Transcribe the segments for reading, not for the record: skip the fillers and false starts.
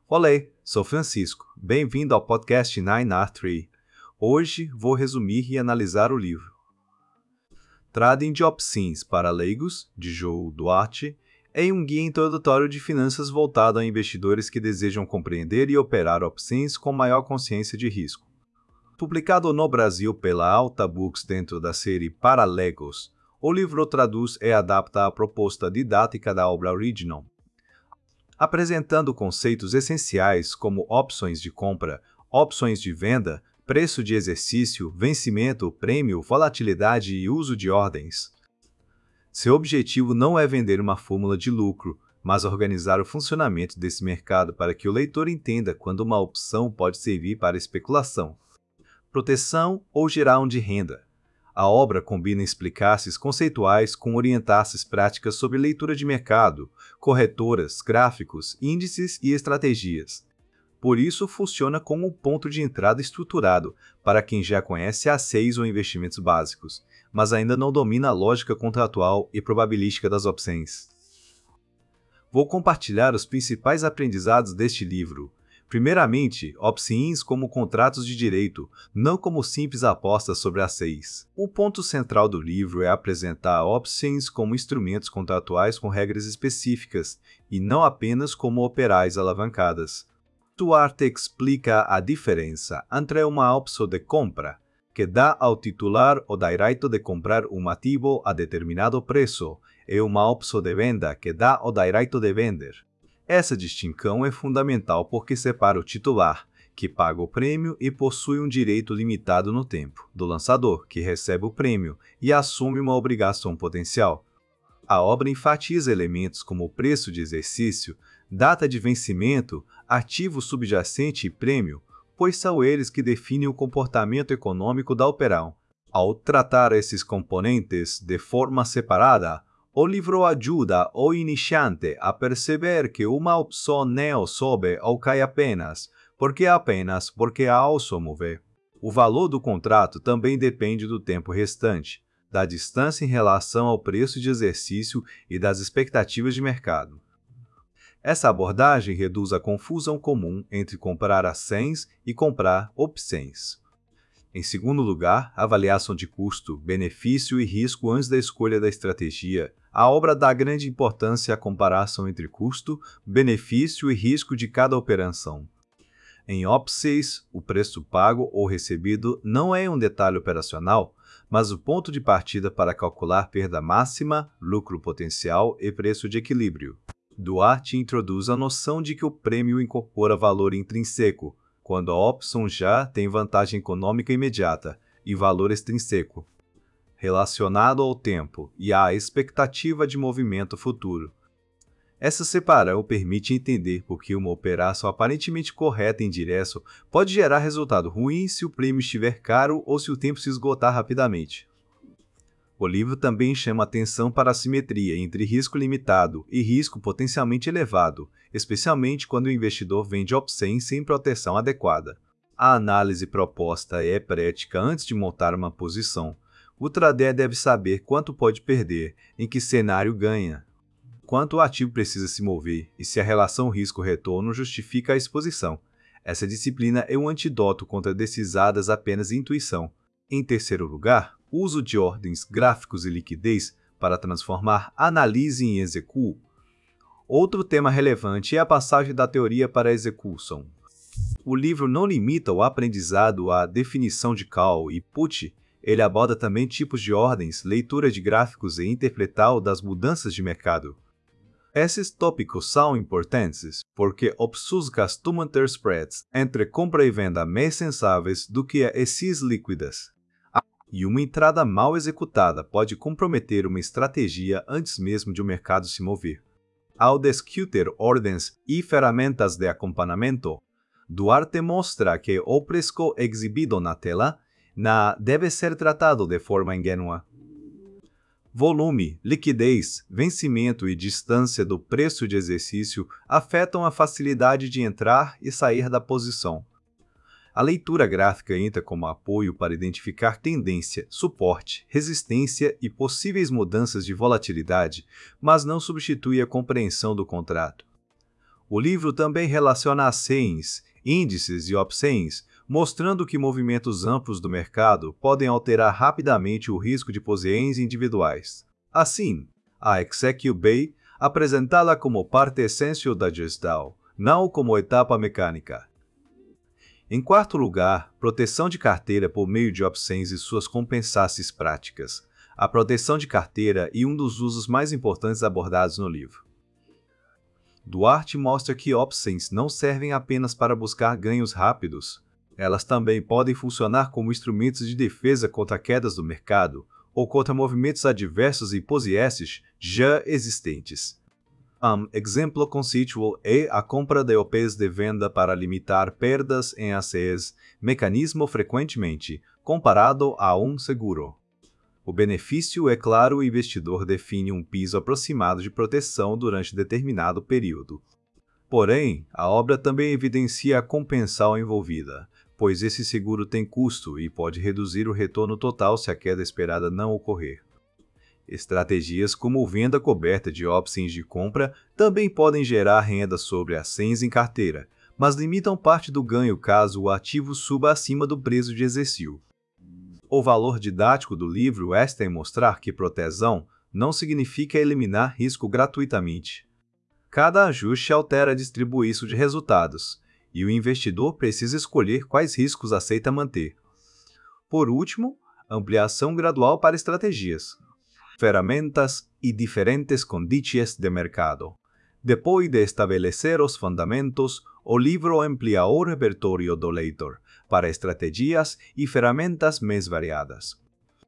Olá, sou Francisco. Bem-vindo ao podcast 9R3. Hoje vou resumir e analisar o livro Trading de Opções para Leigos, de Joe Duarte, é um guia introdutório de finanças voltado a investidores que desejam compreender e operar opções com maior consciência de risco. Publicado no Brasil pela Alta Books dentro da série Para Leigos, o livro traduz e adapta a proposta didática da obra original, apresentando conceitos essenciais como opções de compra, opções de venda, preço de exercício, vencimento, prêmio, volatilidade e uso de ordens. Seu objetivo não é vender uma fórmula de lucro, mas organizar o funcionamento desse mercado para que o leitor entenda quando uma opção pode servir para especulação, proteção ou geração de renda. A obra combina explicações conceituais com orientações práticas sobre leitura de mercado, corretoras, gráficos, índices e estratégias. Por isso, funciona como um ponto de entrada estruturado para quem já conhece A6 ou investimentos básicos, mas ainda não domina a lógica contratual e probabilística das opções. Vou compartilhar os principais aprendizados deste livro. Primeiramente, opções como contratos de direito, não como simples apostas sobre A6. O ponto central do livro é apresentar opções como instrumentos contratuais com regras específicas, e não apenas como operais alavancadas. Duarte explica a diferença entre uma opção de compra, que dá ao titular o direito de comprar um ativo a determinado preço, e uma opção de venda, que dá o direito de vender. Essa distinção é fundamental porque separa o titular, que paga o prêmio e possui um direito limitado no tempo, do lançador, que recebe o prêmio e assume uma obrigação potencial. A obra enfatiza elementos como o preço de exercício, data de vencimento, ativo subjacente e prêmio, pois são eles que definem o comportamento econômico da operação. Ao tratar esses componentes de forma separada, o livro ajuda o iniciante a perceber que uma opção não sobe ou cai apenas porque a opção move. O valor do contrato também depende do tempo restante, da distância em relação ao preço de exercício e das expectativas de mercado. Essa abordagem reduz a confusão comum entre comprar ações e comprar opções. Em segundo lugar, avaliação de custo, benefício e risco antes da escolha da estratégia. A obra dá grande importância à comparação entre custo, benefício e risco de cada operação. Em opções, o preço pago ou recebido não é um detalhe operacional, mas o ponto de partida para calcular perda máxima, lucro potencial e preço de equilíbrio. Duarte introduz a noção de que o prêmio incorpora valor intrínseco, quando a opção já tem vantagem econômica imediata, e valor extrínseco, relacionado ao tempo e à expectativa de movimento futuro. Essa separação permite entender por que uma operação aparentemente correta em direção pode gerar resultado ruim se o prêmio estiver caro ou se o tempo se esgotar rapidamente. O livro também chama atenção para a simetria entre risco limitado e risco potencialmente elevado, especialmente quando o investidor vende opções sem proteção adequada. A análise proposta é prática antes de montar uma posição. O trader deve saber quanto pode perder, em que cenário ganha, quanto o ativo precisa se mover e se a relação risco-retorno justifica a exposição. Essa disciplina é um antídoto contra decisões apenas intuição. Em terceiro lugar, uso de ordens, gráficos e liquidez para transformar análise em execução. Outro tema relevante é a passagem da teoria para a execução. O livro não limita o aprendizado à definição de call e put, ele aborda também tipos de ordens, leitura de gráficos e interpretar das mudanças de mercado. Esses tópicos são importantes porque opções costumam ter spreads entre compra e venda mais sensáveis do que essas líquidas. E uma entrada mal executada pode comprometer uma estratégia antes mesmo de o mercado se mover. Ao discutir ordens e ferramentas de acompanhamento, Duarte mostra que o preço exibido na tela deve ser tratado de forma ingênua. Volume, liquidez, vencimento e distância do preço de exercício afetam a facilidade de entrar e sair da posição. A leitura gráfica entra como apoio para identificar tendência, suporte, resistência e possíveis mudanças de volatilidade, mas não substitui a compreensão do contrato. O livro também relaciona ações, índices e opções, mostrando que movimentos amplos do mercado podem alterar rapidamente o risco de posições individuais. Assim, a Execube apresentá-la como parte essencial da gestão, não como etapa mecânica. Em quarto lugar, proteção de carteira por meio de opções e suas compensações práticas. A proteção de carteira é um dos usos mais importantes abordados no livro. Duarte mostra que opções não servem apenas para buscar ganhos rápidos. Elas também podem funcionar como instrumentos de defesa contra quedas do mercado ou contra movimentos adversos e posições já existentes. Exemplo conceitual é a compra de OPs de venda para limitar perdas em ações, mecanismo frequentemente comparado a um seguro. O benefício é claro, o investidor define um piso aproximado de proteção durante determinado período. Porém, a obra também evidencia a compensação envolvida, pois esse seguro tem custo e pode reduzir o retorno total se a queda esperada não ocorrer. Estratégias como venda coberta de opções de compra também podem gerar renda sobre ações em carteira, mas limitam parte do ganho caso o ativo suba acima do preço de exercício. O valor didático do livro está em mostrar que proteção não significa eliminar risco gratuitamente. Cada ajuste altera a distribuição de resultados, e o investidor precisa escolher quais riscos aceita manter. Por último, ampliação gradual para estratégias, ferramentas e diferentes condições de mercado. Depois de estabelecer os fundamentos, o livro amplia o repertório do leitor para estratégias e ferramentas mais variadas.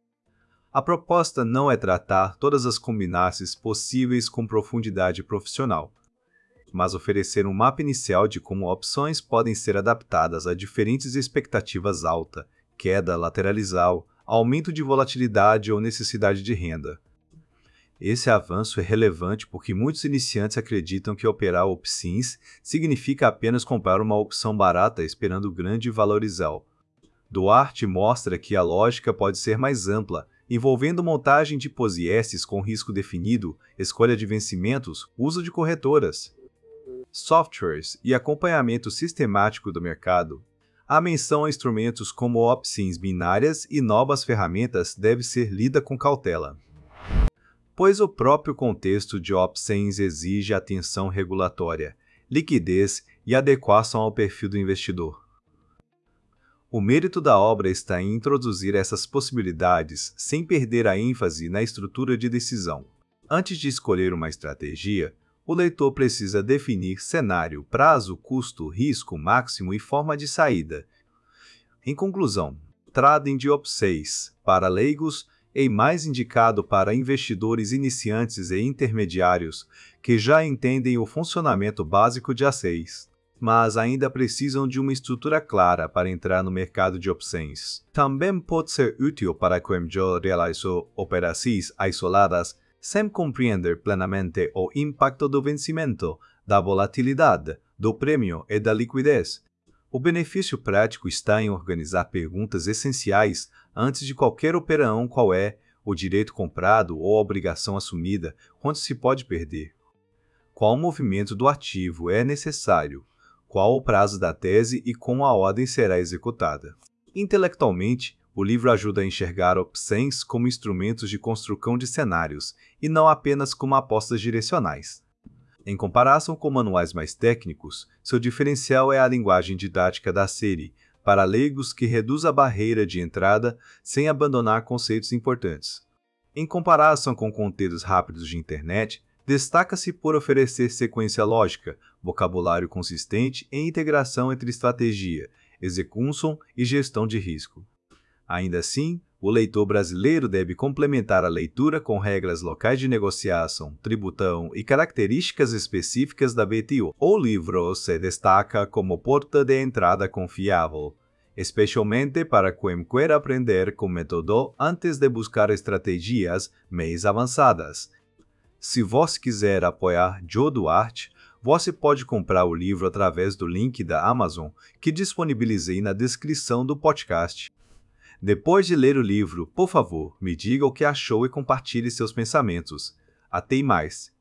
A proposta não é tratar todas as combinações possíveis com profundidade profissional, mas oferecer um mapa inicial de como opções podem ser adaptadas a diferentes expectativas alta, queda lateralizal, aumento de volatilidade ou necessidade de renda. Esse avanço é relevante porque muitos iniciantes acreditam que operar opções significa apenas comprar uma opção barata esperando grande valorização. Duarte mostra que a lógica pode ser mais ampla, envolvendo montagem de posições com risco definido, escolha de vencimentos, uso de corretoras, softwares e acompanhamento sistemático do mercado. A menção a instrumentos como opções binárias e novas ferramentas deve ser lida com cautela, pois o próprio contexto de opções exige atenção regulatória, liquidez e adequação ao perfil do investidor. O mérito da obra está em introduzir essas possibilidades sem perder a ênfase na estrutura de decisão. Antes de escolher uma estratégia, o leitor precisa definir cenário, prazo, custo, risco máximo e forma de saída. Em conclusão, trading de opções para leigos é mais indicado para investidores iniciantes e intermediários que já entendem o funcionamento básico de ações, mas ainda precisam de uma estrutura clara para entrar no mercado de opções. Também pode ser útil para quem já realizou operações isoladas sem compreender plenamente o impacto do vencimento, da volatilidade, do prêmio e da liquidez. O benefício prático está em organizar perguntas essenciais antes de qualquer operação: qual é o direito comprado ou a obrigação assumida, quanto se pode perder, qual movimento do ativo é necessário, qual o prazo da tese e como a ordem será executada. Intelectualmente, o livro ajuda a enxergar opções como instrumentos de construção de cenários e não apenas como apostas direcionais. Em comparação com manuais mais técnicos, seu diferencial é a linguagem didática da série, para leigos que reduz a barreira de entrada sem abandonar conceitos importantes. Em comparação com conteúdos rápidos de internet, destaca-se por oferecer sequência lógica, vocabulário consistente e integração entre estratégia, execução e gestão de risco. Ainda assim, o leitor brasileiro deve complementar a leitura com regras locais de negociação, tributação e características específicas da WTO. O livro se destaca como porta de entrada confiável, especialmente para quem quer aprender com método antes de buscar estratégias mais avançadas. Se você quiser apoiar Joe Duarte, você pode comprar o livro através do link da Amazon que disponibilizei na descrição do podcast. Depois de ler o livro, por favor, me diga o que achou e compartilhe seus pensamentos. Até mais!